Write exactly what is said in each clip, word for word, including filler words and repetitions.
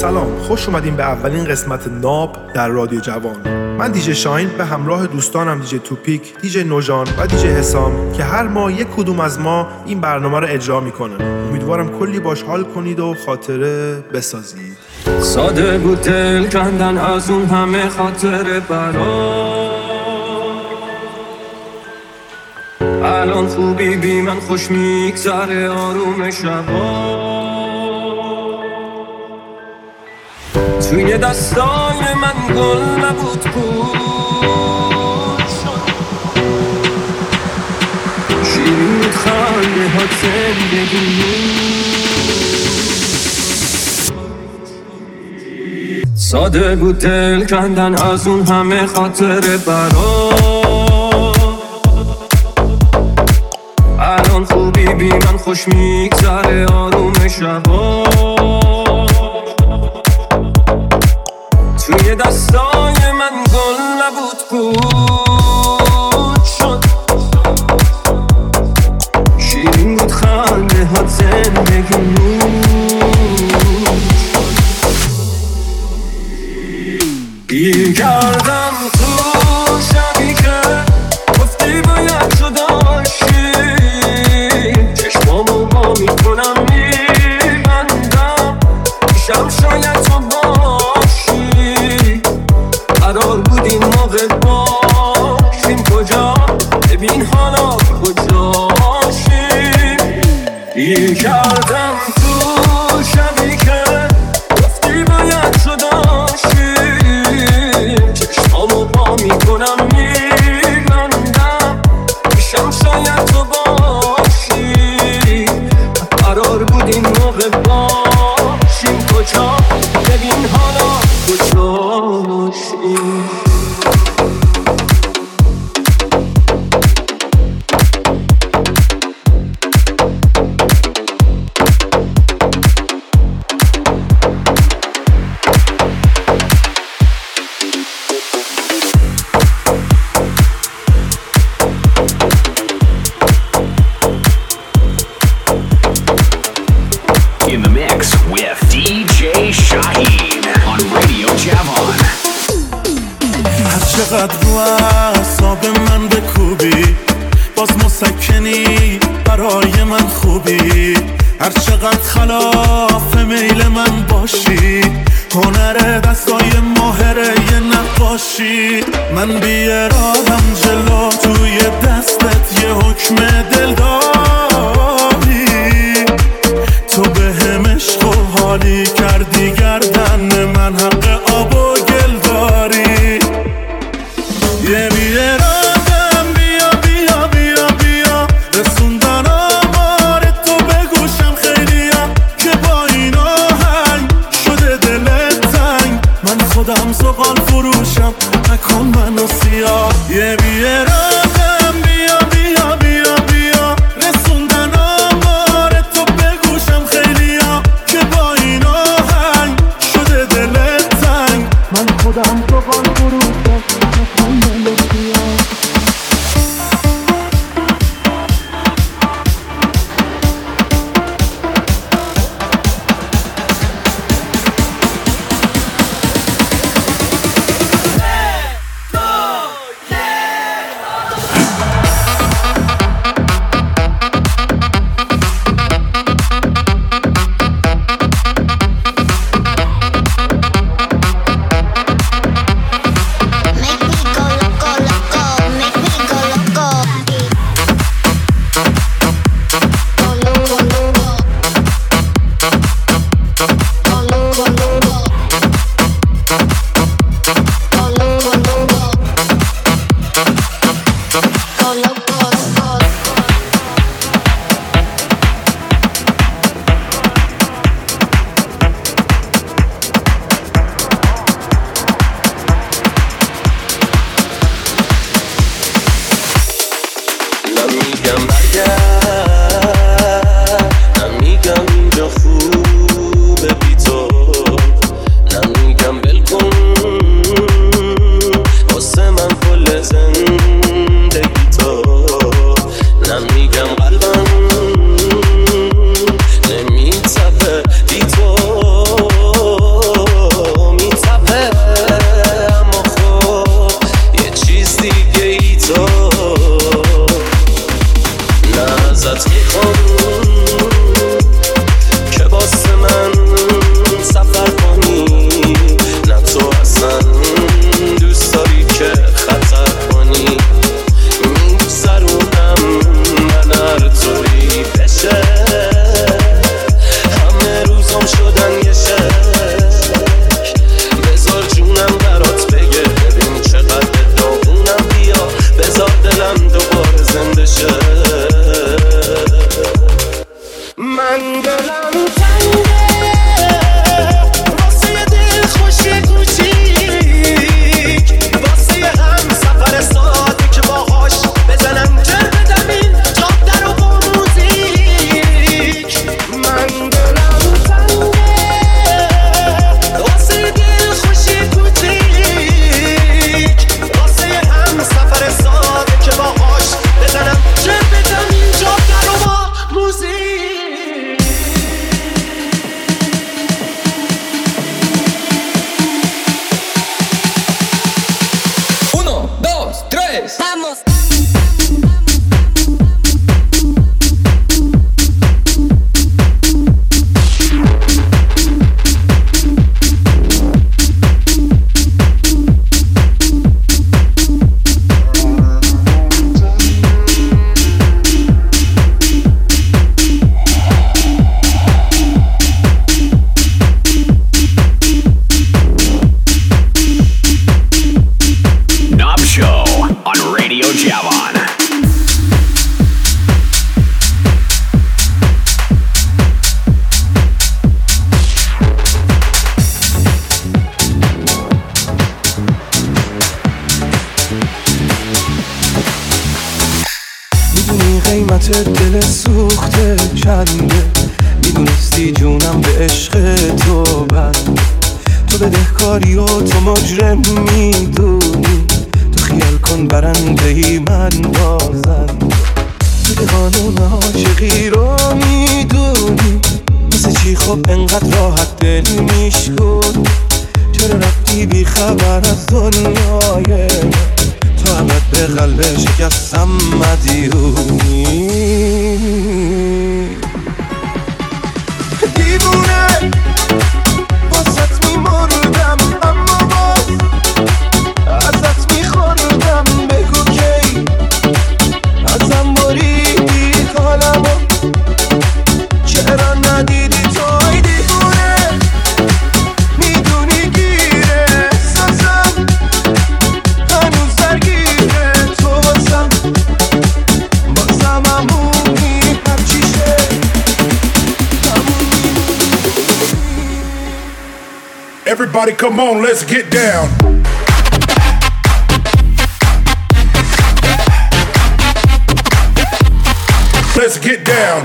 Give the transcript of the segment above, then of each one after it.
سلام، خوش اومدین به اولین قسمت ناب در رادیو جوان. من دیجی شاهین به همراه دوستانم دیجی توپیک، دیجی نوجان و دیجی حسام که هر ماه یک کدوم از ما این برنامه رو اجرا میکنن. امیدوارم کلی باش حال کنید و خاطره بسازید. ساده بود دل کندن از اون همه خاطره برام، الان خوبی بی من خوش میگذره آروم شبا. توی دستای من گل نبود بود شیرین بود خنده ها زندگی. ساده بود دل کندن از اون همه خاطره برام، الان خوبی بی من خوش میگذره آروم شبا. توی دستای من گل نبود بود شد شیرین بود خنده ها زندگی نور. گیر کردم تو شبی که گفتی باید تو داشتی، چشمامو با میکنم میبندم میشم شاید تو باشی. قرار بود این موقع باشیم کجا، ببین حالا کجاشیم. گیر کردم تو شبی که گفتی باید تو داشتی، چشمامو با میکنم میبندم میشم شاید تو باشی. قرار بود این موقع باشیم کجا، ببین حالا کجاشیم. In the mix with دی جی Shaheen on Radio Javon. هر چقدر رو اعصاب من بکوبی باز مسکنی برای من خوبی، هر چقدر خلاف میل من باشی هنر دستای ماهره یه نقاشی. من بی ارادم جلو توی دستت یه حکم دل داری، تو به هم عشق و حالی کردی گردن من حق آب و گل داری. یه بی ارادم بیا بیا بیا بیا رسوندن آمار تو به گوشم خیلیا که با این آهنگ شده دلت تنگ. من خودم زغال فروشم نکن منو سیاه. یه بی ارادم بیا بیا بیا بیا رسوندن آمار تو به گوشم خیلیا که با این آهنگ شده دلت تنگ. نباشه دل سوخته چنده، میدونستی جونم به عشق تو بنده. تو بدهکاری و تو مجرم میدونی، تو خیال کن برنده ای من بازنده. تو قانون عاشقی رو میدونی، مثل چی خب انقدر راحت دل میشکن. چرا رفتی بی خبر از دنیای من، تو همت به قلب شکستم مدیونی. دیوونه واسط میمردم، اما باز ازت میخوردم. بگو کی ازم بریدی حالمو، چرا ندیدی توی دیوونه. میدونی گیره احساسم هنوز درگیره تو بازم، بازم همونی هرچیشه همونی. Everybody come on, let's get down. Let's get down.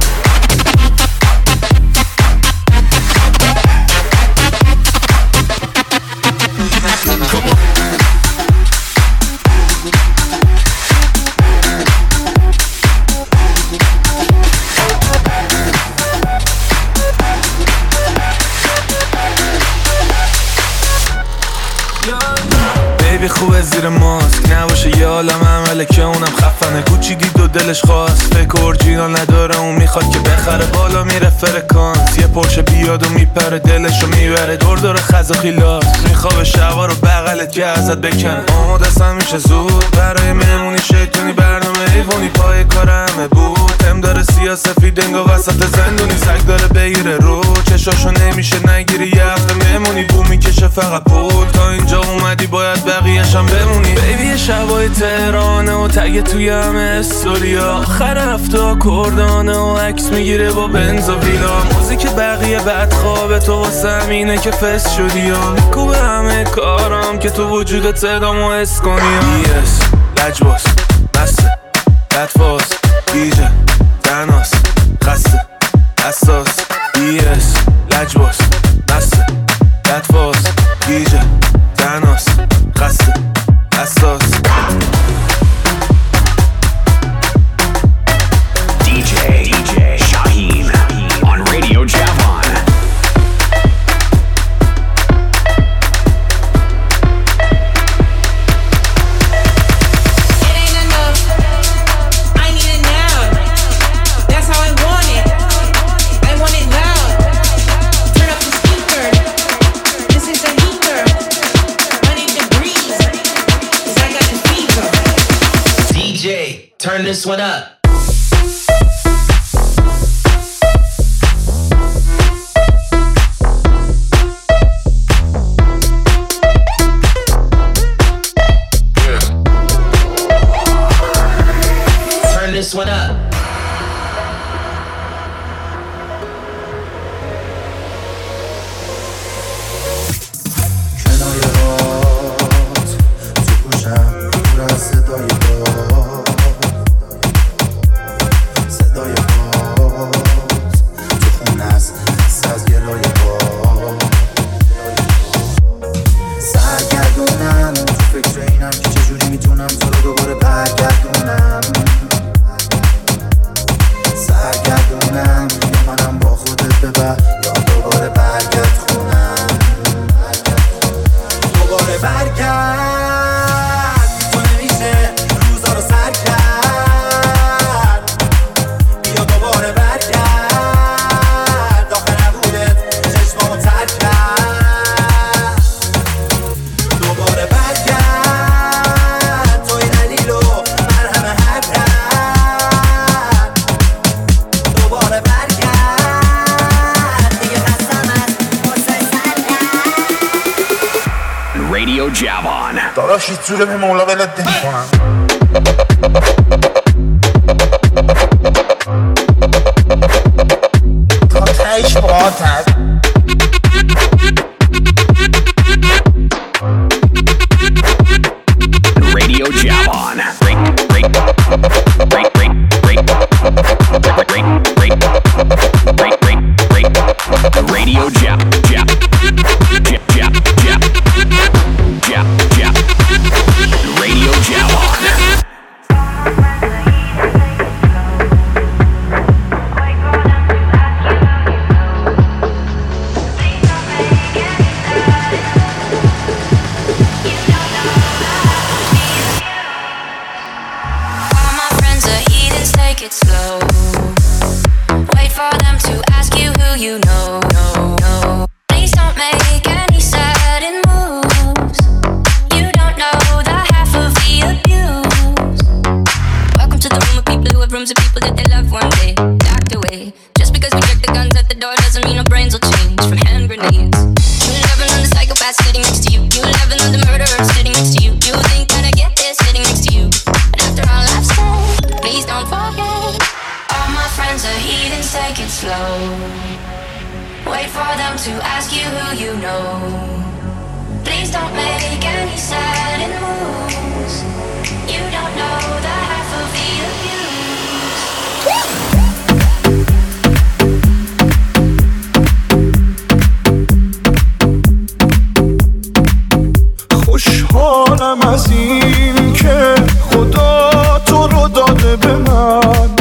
بیبی خوبه زیر ماسک نباشه یه عالم عمله که اونم خفنه. کوچی دید و دلش خواست، فکر اورجینال نداره اون میخواد که بخره. بالا میره فرکانس، یه پرشه بیاد و میپره دلشو میبره. دور دور خز و خیلات میخوابه شبا رو بغلت که ازت بکنه. آماده سم میشه زود برای مهمونی شیطونی، برنامه ایوونی پای کار همه بود. هم داره سیاه سفید انگا وسط زندونی، سگ داره بگیره رو چشاشو نمیشه نگیری. یه هفته مهمونی بو میکشه فقط پول، تا اینجا اومدی باید بقیه‌شم بمونی. بیبی شبای تهرانه و تگه توی همه استوریا، آخر هفته کردانه و عکس میگیره با بنز و ویلا. موزیک بقیه بد خوابه تو واسه همینه که فست شدی یا میکوبه همه کارم که تو وجودت صدامو حس کنی. بیس لجباس مسته لطفاس دیجه تناس خسته اساس. بیس لجباس مسته لطفاس دیجه تناس خسته اساس. دی جی Shaheen on Radio Javon. It ain't enough, I need it now. That's how I want it, I want it loud. Turn up the speaker, this is a heater. I need to breathe, 'cause I got the fever. D J, turn this one up. Turn this one up. کنای رات تو گوشم پر از صدای باد، صدای باد تو خونه است حس از گلای باد. سرگردونم تو فکر اینم که چجوری میتونم تو رو دوباره برگردونم. سرگردونم یا منم با خودت ببر یا دوباره برگرد خونم. دوباره برگرد تو نمیشه روزا رو سر کرد. بیا دوباره برگرد آخه نبودت چشمامو تر کرد. دوباره برگرد توی دلیل و مرهم هر رد. دوباره برگرد دیگه خستم از حسن سر Radio Javon. داداش هیچ جوره به مولا ولت نمی‌کنم. تا تهش باهاتم. Radio Javon. Break, break, break, break, break, Radio Jab, Jab, Jab, Jab, Jab, Jab, Jab, Radio Javon. It slow. Wait for them to ask you who you know. No, no. Please don't make any sudden moves. You don't know the half of the abuse. Welcome to the room of people who have rooms of people that they love one day docked away. Just because we check the guns at the door doesn't mean our brains will change from hand grenades. You'll never know the psychopath sitting next to you. You'll never know the murderer sitting next to you. You think that I get this sitting next to you. And after all I've said, please don't forget. All my friends are heathens, take it slow. Wait for them to ask you who you know. Please don't make any sudden moves. You don't know the half of the abuse. خوشحالم از این که خدا تو رو داده به من،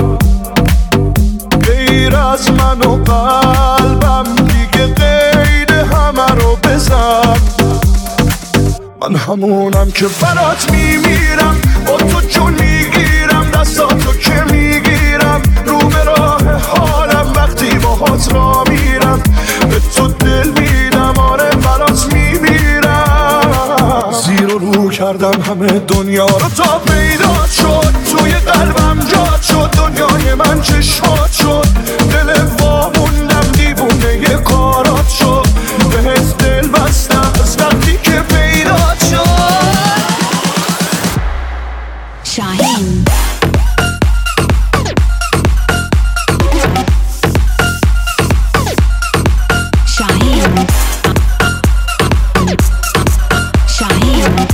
غیر از من و قلبم دیگه غیر همه رو بزن. من همونم که برات میمیرم، با تو جون میگیرم، دستاتو که میگیرم، رو به راه حالم وقتی باهات را میرم، به تو دل میدم، آره برات میمیرم. زیر و رو کردم همه دنیا رو تا پیدا شد، توی قلبم جات شد، دنیای من چشمات شد، دل واموندم دیوونه یه کارات شد، بهت دل بستم از وقتی که پیدا شد. شاهین شاهین شاهین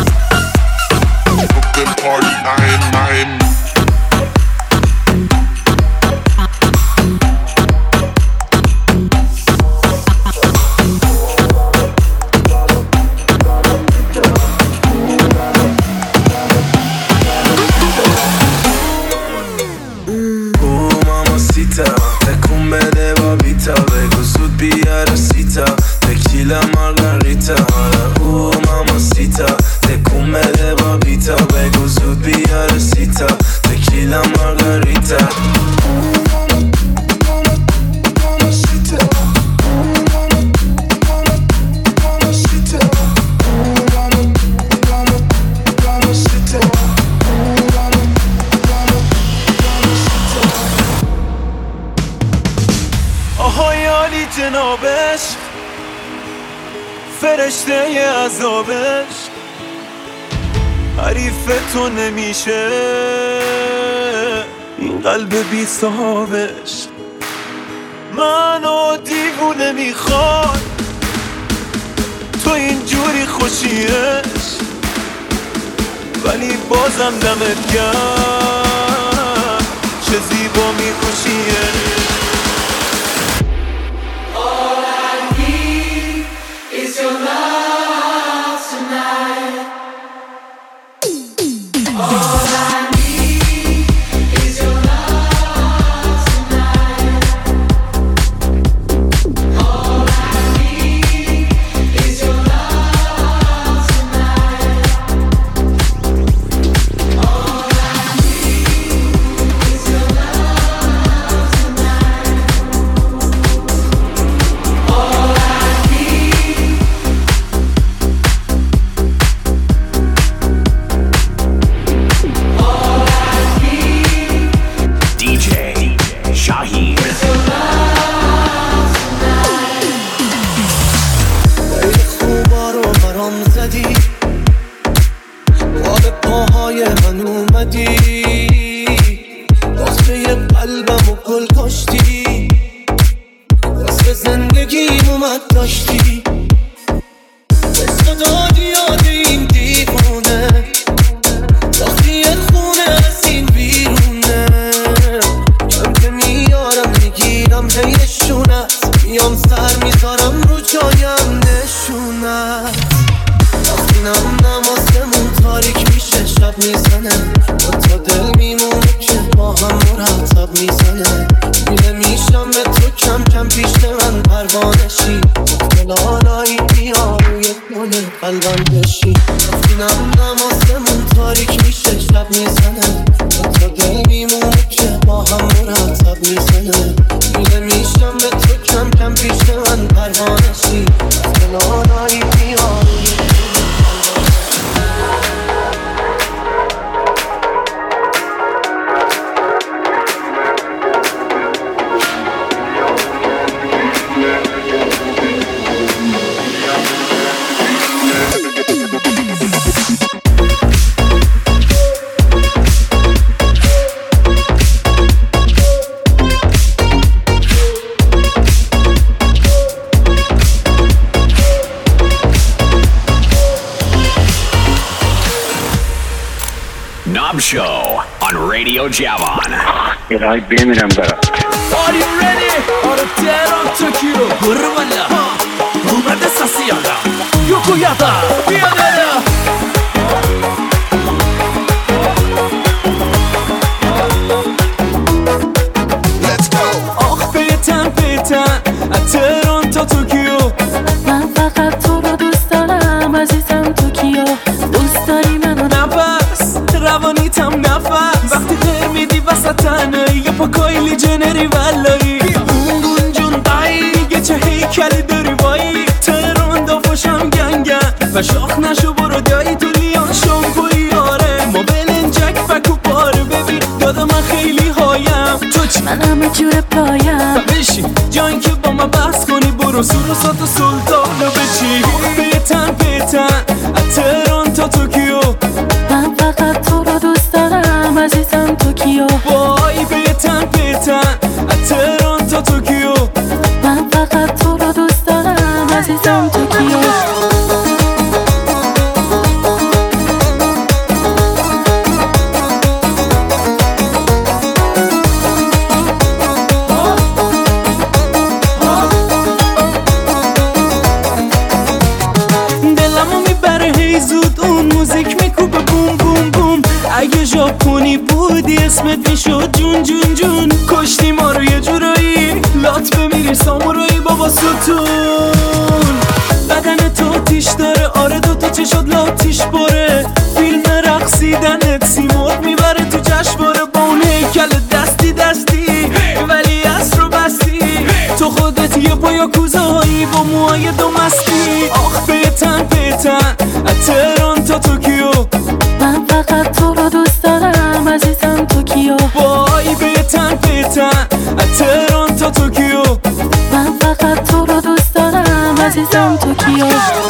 جنابش فرشته عذابش حریف تو نمیشه این قلب بی صاحبش. منو دیوونه میخواد تو اینجوری خوشیش، ولی بازم دمت گرم چه زیبا میخوشیش. میام سر میذارم شایم نشونم وقتی نم نمازمون تاریک میشه شب میزنه با تا دل میمونه که با هم مرتب میزنه میره میشم به تو کم کم پیش من پروانشی مختلالایی بیا روی کنه قلبم بشی وقتی نم نمازمون تاریک میشه شب میزنه با تا دل میمونه که با هم مرتب میزنه میره میشم به تو کم کم پیش من پروانشی مختلالایی بیا روی Knob Show on Radio Javon. الهی بمیرم برم. Are you ready? آره تهران توکیو برو بالا اومده ساسیانا یوکویاتا بیا بالا Let's go. آخ پیتن پیتن تهران تا توکیو من فقط تو رو دوست دارم عزیزم توکیو دوست داری منو نفس روانیتم نفس وقتی غیر میدی وسط تنهایی یه پا کایلی جنری ولایی اون جون دایی یه چه هیکلی داری وایی تهران دافاشم گنگن و شاخ نشو برو دایی تو لیان شامپوی آره ما بلنجک فکو پاره ببین دادا من خیلی هایم تو چی؟ من همه جور پایم بشی جایی که با من بحث کنی برو سور و سات و سلطانو بچی پیتن پیتن تهران تا توکیو من فقط تو رو دوست دارم عزیزم توکیو وای پیتن پیتن تهران تا توکیو من فقط تو رو دوست دارم عزیزم توکیو دلمو میبره هی زود اون موزیک میکوبه بوم بوم بوم اگه ژاپنی بودی اسمت میشد جون جون جون کشتی ما رو یه جورایی لات بمیری سامورایی بابا ستون بدن تو تیش داره آره دوتا چشات لاتیش باره فیلم رقصیدنت سیمرغ میبره تو جشنواره با اون هیکل دستی دستی ولی اصر رو بستی تو خودت یه پایا کوزهایی با موهای دو مستی آخ پیتن پیتن تهران تا توکیو من فقط تو رو دوست دارم عزیزم توکیو وای پیتن پیتن تهران تا توکیو من فقط تو رو دوست دارم عزیزم توکیو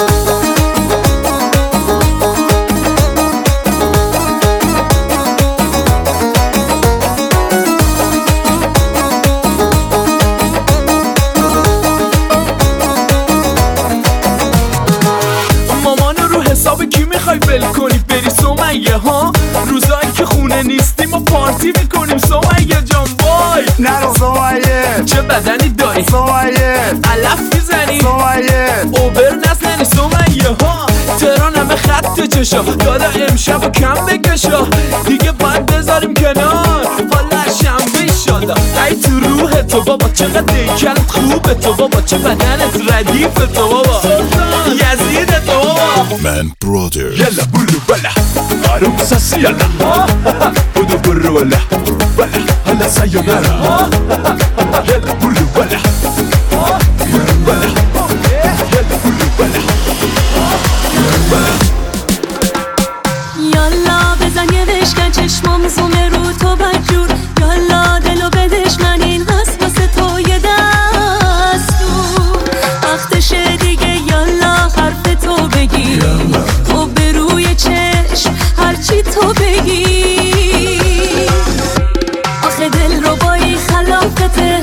مامانو رو حساب کی میخوای ول کنی بری سمیه ها روزایی که خونه نیستیم و پارتی میکنیم سمیه جان وای نرو سمیه چه بدنی داری سمیه علف میزنی سمیه اوبر نزنی سمیه ها تهران همه خط چشا دادا امشب و کم بکشا دیگه باید بذاریم کنار حالا شنبه شادا ای تو روح تو بابا چقدر دیکلت خوبه تو بابا چه بدنت ردیف تو بابا یزید تو بابا من برادر یلا برو بلا آروم ساسی یلا بودو برو بلا بلا حالا سایونارا یلا برو بلا برو بلا یلا برو بلا یالا بزن یه بشکن چشمام زومه رو تو بدجور یالا دلو بدش من این هست واسه تو یه دستور وقتشه دیگه یالا حرف تو بگی خب به روی چشم هرچی تو بگی آخه دل رو بایی خلافته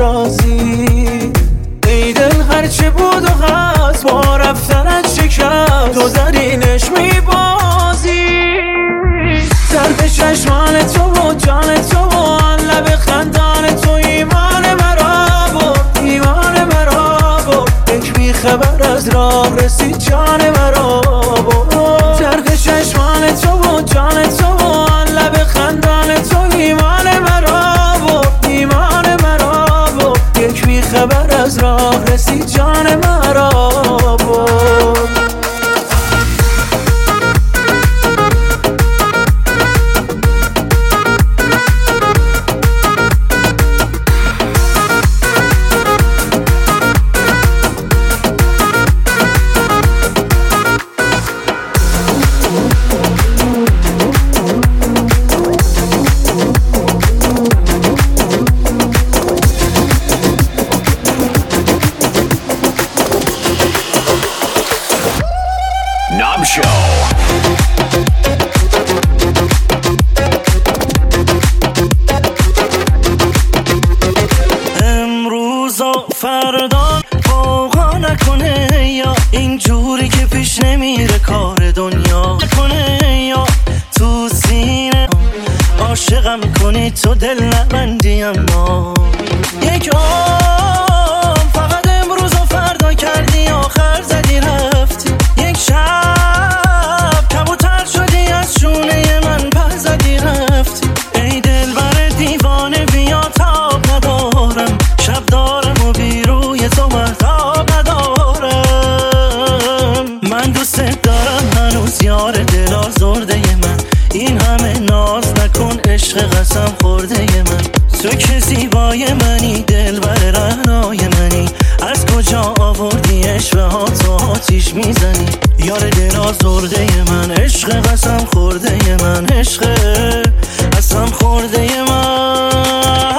رازی ای دل هرچه بود و هست با رفتنت شکست تو درینش میبازی درد چشمان تو و جان تو و آن لب خندان تو ایمان مرا بود ایمان مرا بود یک بی خبر از راه رسید جان مرا بود درد چشمان تو و جان تو و آن لب خندان تو ایمان مرا بود ایمان مرا بود یک بی خبر از راه رسید جان مرا بود فردا واقعا نکنه یا اینجوری که پیش نمیره کار دنیا کنه یا تو سینه عاشقم کنی تو دل نبندی اما یک آم فقط امروز و فردا کردی آخر زدی رفتی یک شب کبوتر شدی از شونه من پر زدی رفتی ای دل بر دیوانه بیا تاب ندارم شب دارم و بیروی تو محتاب ندارم من دوست دارم هنوز یار دل آزرده من این همه ناز نکن عشق قسم خورده من تو که زیبای منی دل بر رعنای منی از کجا آوردی عشق ها تو آتیش میزنی یار دل آزرده من عشق قسم خورده من عشق قسم خورده من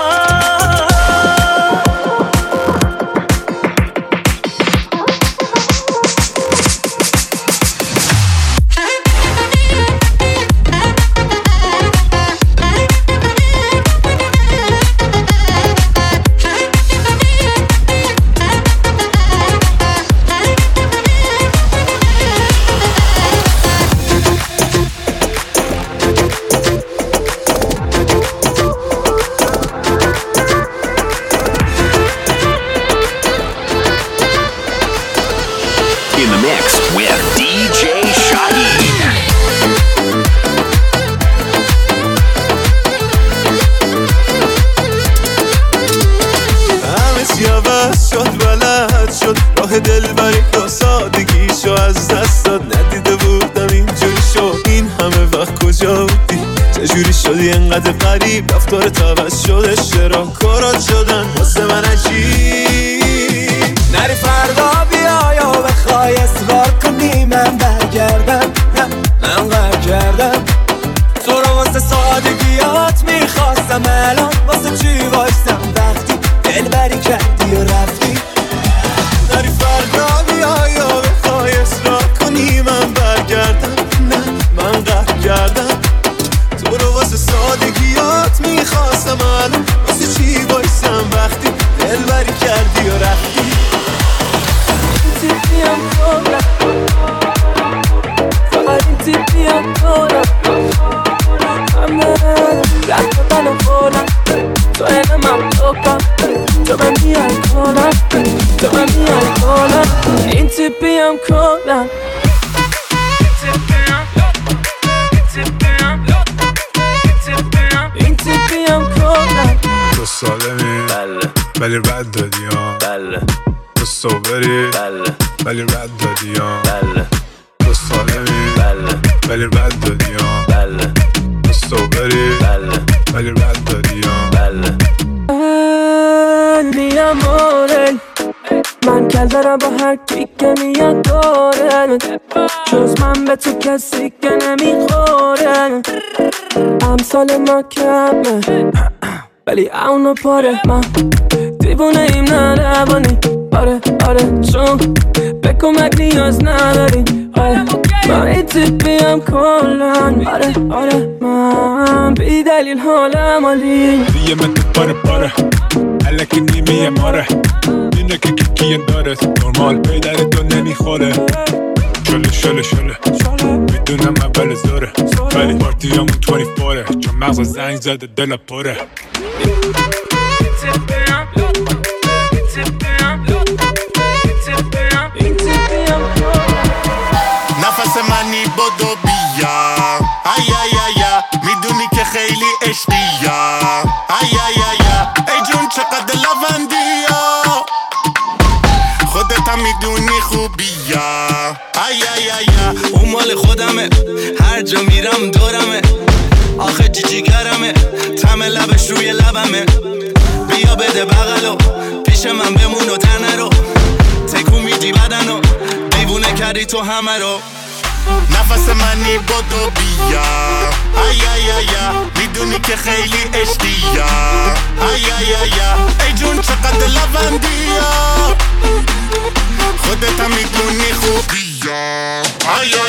دل بری که سادگیشو از دست داد ندیده بودم اینجوری شد این همه وقت کجا بودی چجوری شدی انقدر قریب رفتار عوض شده چرا کارات شدن واسه من عجیب نری فردا بیا یا بخوای اصرار کنی من برگردم نه من غر کردم تو رو واسه سادگیات میخواستم الان واسه چی وایستم وقتی دل بری کردی و رفتی نری فردا بیا یا بخوای اصرار کنی من برگردم نه من قهر کردم تو رو واسه سادگیات میخواستم الان واسه چی بایستم وقتی دل بری کردی و رفتی این تیپی هم کنم فقط این تیپی هم کنم همه رفت بودن و کنم تو اینه من بکن تو من بیای کنم تو من بیای کنم این تیپی هم کنم این تیپی هم کنم تو سالمی بله ولی رد دادی ها بله تو صوبری بله ولی رد دادی ها بله تو سالمی بله ولی رد دادی ها بله تو صوبری بله ولی رد دادی ها بله mi amore من کل دارم با هر کی که میاد داره جز من به تو کسی که نمیخوره امثال ما کمه ولی اونو پاره من دیوونه ایم نه روانی آره آره چون به کمک نیاز نداری آره من این تیپیم کلن آره آره من بی دلیل حالم عالی دیگه من تو پاره پاره الکی نیمه ماره اینه که کیکی داره نرمال پیدر تو نمیخوره شله شله شله میدونم اول زوره ولی پارتی همون بیست و چهاره چون مغز زنگ زده دل پره نفس منی بدو بیا ای ای ای میدونی که خیلی عشقیا ای ای ای ای جون چقدر لوندیا خودت هم میدونی خوبیا ای ای ای اون مال خودمه هر جا میرم دورمه آخه جیجی گرمه تم لبش روی لبمه بیا بده بغلو پیش من بمون و تنه رو تکون میدی بدنو دیوونه کردی تو همه رو نفس منی بدو بیا ای ای ای میدونی که خیلی عشقیا ای ای ای ای جون چقدر لوندیا خودت هم میدونی خوبیا ای